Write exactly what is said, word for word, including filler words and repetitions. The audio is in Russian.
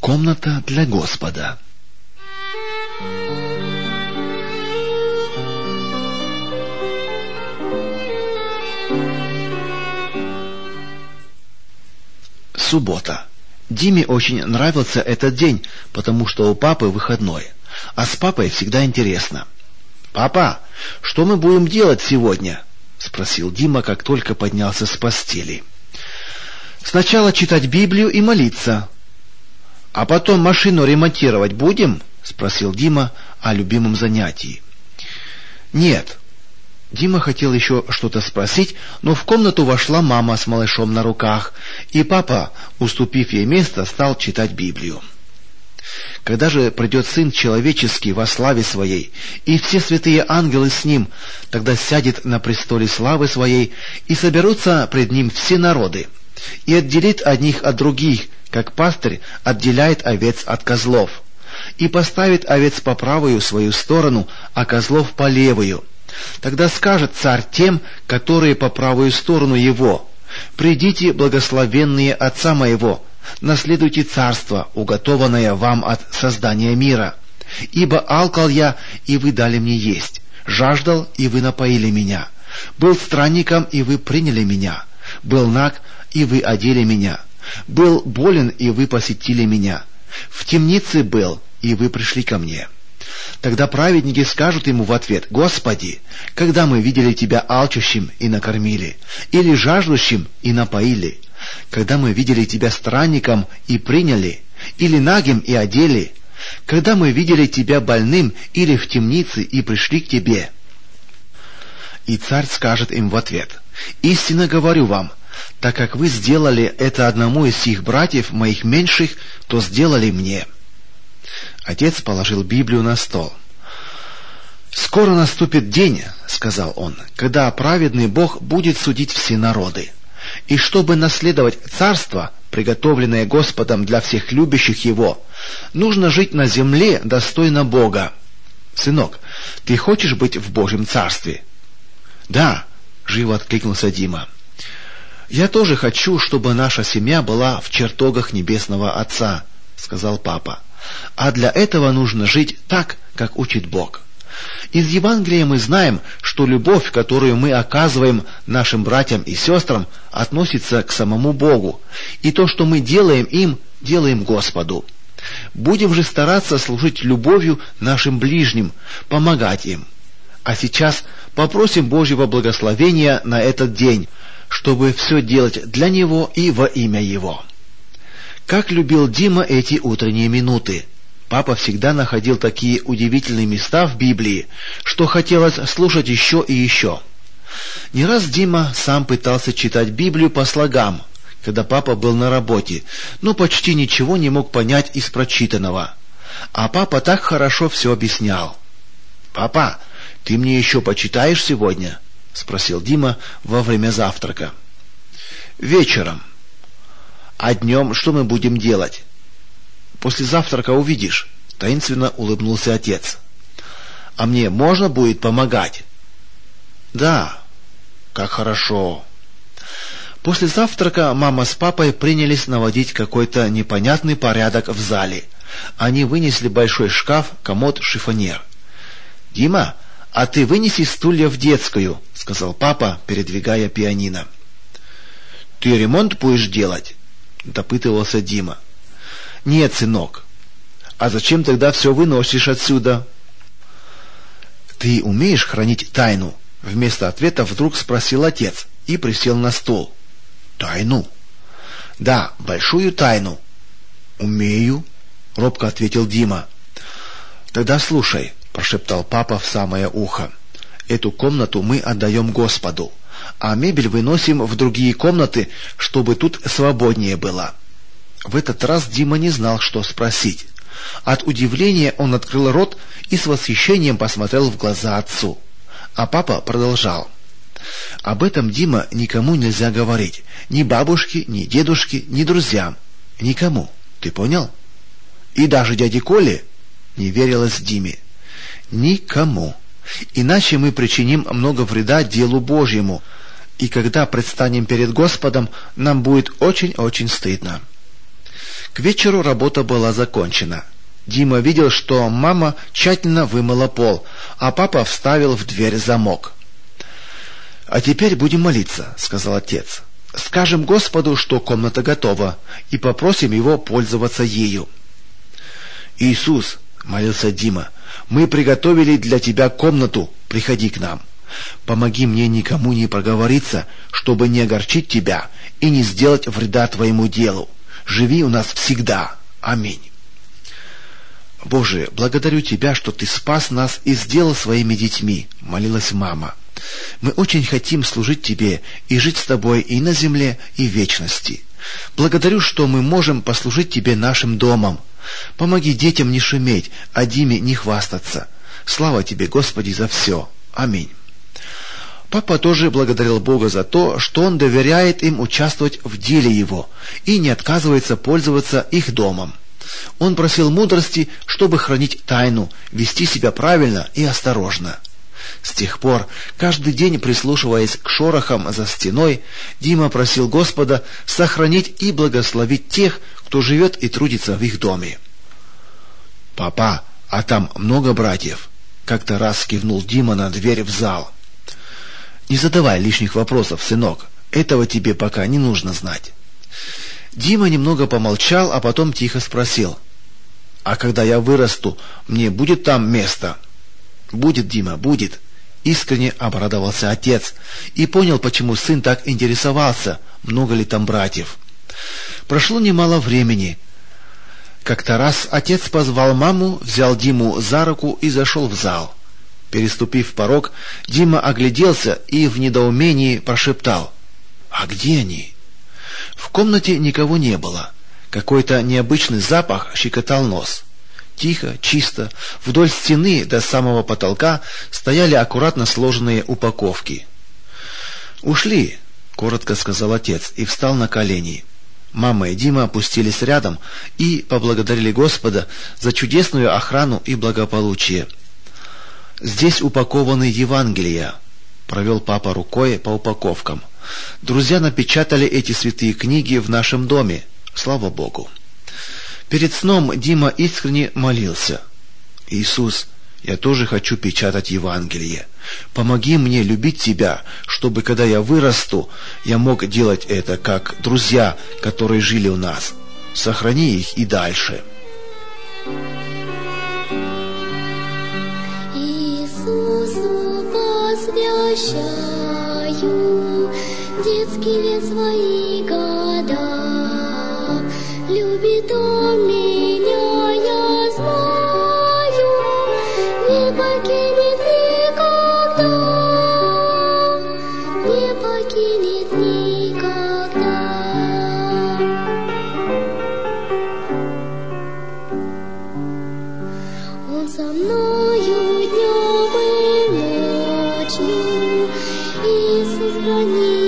Комната для Господа. Суббота. Диме очень нравился этот день, потому что у папы выходной. А с папой всегда интересно. «Папа, что мы будем делать сегодня?» — спросил Дима, как только поднялся с постели. «Сначала читать Библию и молиться». «А потом машину ремонтировать будем?» — спросил Дима о любимом занятии. «Нет». Дима хотел еще что-то спросить, но в комнату вошла мама с малышом на руках, и папа, уступив ей место, стал читать Библию. «Когда же придет Сын Человеческий во славе Своей, и все святые ангелы с Ним, тогда сядет на престоле славы Своей, и соберутся пред Ним все народы, и отделит одних от других, как пастырь отделяет овец от козлов, и поставит овец по правую свою сторону, а козлов по левую. Тогда скажет царь тем, которые по правую сторону его: придите, благословенные Отца моего, наследуйте царство, уготованное вам от создания мира. Ибо алкал я, и вы дали мне есть, жаждал, и вы напоили меня, был странником, и вы приняли меня, был наг, и вы одели меня, был болен, и вы посетили меня, в темнице был, и вы пришли ко мне». Тогда праведники скажут ему в ответ: «Господи, когда мы видели Тебя алчущим и накормили, или жаждущим и напоили? Когда мы видели Тебя странником и приняли, или нагим и одели? Когда мы видели Тебя больным или в темнице и пришли к Тебе?» И царь скажет им в ответ: «Истинно говорю вам, так как вы сделали это одному из сих братьев моих меньших, то сделали мне». Отец положил Библию на стол. «Скоро наступит день, — сказал он, — когда праведный Бог будет судить все народы. И чтобы наследовать царство, приготовленное Господом для всех любящих Его, нужно жить на земле достойно Бога. Сынок, ты хочешь быть в Божьем царстве?» «Да, — живо откликнулся Дима. — Я тоже хочу, чтобы наша семья была в чертогах Небесного Отца, — сказал папа. А для этого нужно жить так, как учит Бог. Из Евангелия мы знаем, что любовь, которую мы оказываем нашим братьям и сестрам, относится к самому Богу, и то, что мы делаем им, делаем Господу. Будем же стараться служить любовью нашим ближним, помогать им. А сейчас попросим Божьего благословения на этот день, чтобы все делать для Него и во имя Его». Как любил Дима эти утренние минуты! Папа всегда находил такие удивительные места в Библии, что хотелось слушать еще и еще. Не раз Дима сам пытался читать Библию по слогам, когда папа был на работе, но почти ничего не мог понять из прочитанного. А папа так хорошо все объяснял. «Папа, ты мне еще почитаешь сегодня?» — спросил Дима во время завтрака. «Вечером». «А днем что мы будем делать?» «После завтрака увидишь», — таинственно улыбнулся отец. «А мне можно будет помогать?» «Да». «Как хорошо». После завтрака мама с папой принялись наводить какой-то непонятный порядок в зале. Они вынесли большой шкаф, комод, шифоньер. «Дима, а ты вынеси стулья в детскую», — сказал папа, передвигая пианино. «Ты ремонт будешь делать?» — допытывался Дима. «Нет, сынок». «А зачем тогда все выносишь отсюда?» «Ты умеешь хранить тайну?» — вместо ответа вдруг спросил отец и присел на стул. «Тайну?» «Да, большую тайну». «Умею», — робко ответил Дима. «Тогда слушай», — прошептал папа в самое ухо. «Эту комнату мы отдаем Господу, а мебель выносим в другие комнаты, чтобы тут свободнее было». В этот раз Дима не знал, что спросить. От удивления он открыл рот и с восхищением посмотрел в глаза отцу. А папа продолжал. «Об этом, Дима, никому нельзя говорить. Ни бабушке, ни дедушке, ни друзьям. Никому. Ты понял?» «И даже дяде Коле?» — не верилось Диме. «Никому. Иначе мы причиним много вреда делу Божьему, и когда предстанем перед Господом, нам будет очень-очень стыдно». К вечеру работа была закончена. Дима видел, что мама тщательно вымыла пол, а папа вставил в дверь замок. «А теперь будем молиться», — сказал отец. «Скажем Господу, что комната готова, и попросим Его пользоваться ею». «Иисус», — молился Дима, — «мы приготовили для Тебя комнату, приходи к нам. Помоги мне никому не проговориться, чтобы не огорчить Тебя и не сделать вреда Твоему делу. Живи у нас всегда. Аминь». «Боже, благодарю Тебя, что Ты спас нас и сделал своими детьми», — молилась мама. «Мы очень хотим служить Тебе и жить с Тобой и на земле, и в вечности. Благодарю, что мы можем послужить Тебе нашим домом. Помоги детям не шуметь, а Диме не хвастаться. Слава Тебе, Господи, за все. Аминь». Папа тоже благодарил Бога за то, что Он доверяет им участвовать в деле Его и не отказывается пользоваться их домом. Он просил мудрости, чтобы хранить тайну, вести себя правильно и осторожно. С тех пор, каждый день прислушиваясь к шорохам за стеной, Дима просил Господа сохранить и благословить тех, кто живет и трудится в их доме. «Папа, а там много братьев?» — как-то раз кивнул Дима на дверь в зал. «Не задавай лишних вопросов, сынок, этого тебе пока не нужно знать». Дима немного помолчал, а потом тихо спросил: «А когда я вырасту, мне будет там место?» «Будет, Дима, будет», — искренне обрадовался отец и понял, почему сын так интересовался, много ли там братьев. Прошло немало времени. Как-то раз отец позвал маму, взял Диму за руку и зашел в зал. Переступив порог, Дима огляделся и в недоумении прошептал: «А где они?» В комнате никого не было. Какой-то необычный запах щекотал нос. Тихо, чисто, вдоль стены до самого потолка стояли аккуратно сложенные упаковки. «Ушли», — коротко сказал отец и встал на колени. Мама и Дима опустились рядом и поблагодарили Господа за чудесную охрану и благополучие. «Здесь упакованы Евангелия», — провел папа рукой по упаковкам. «Друзья напечатали эти святые книги в нашем доме. Слава Богу». Перед сном Дима искренне молился: «Иисус, я тоже хочу печатать Евангелие. Помоги мне любить Тебя, чтобы, когда я вырасту, я мог делать это, как друзья, которые жили у нас. Сохрани их и дальше». Иисусу посвящаю детские лет свои года. Любит Он меня, я знаю, не покинет никогда, не покинет никогда. Он со мною днем и ночью, Иисус хранит.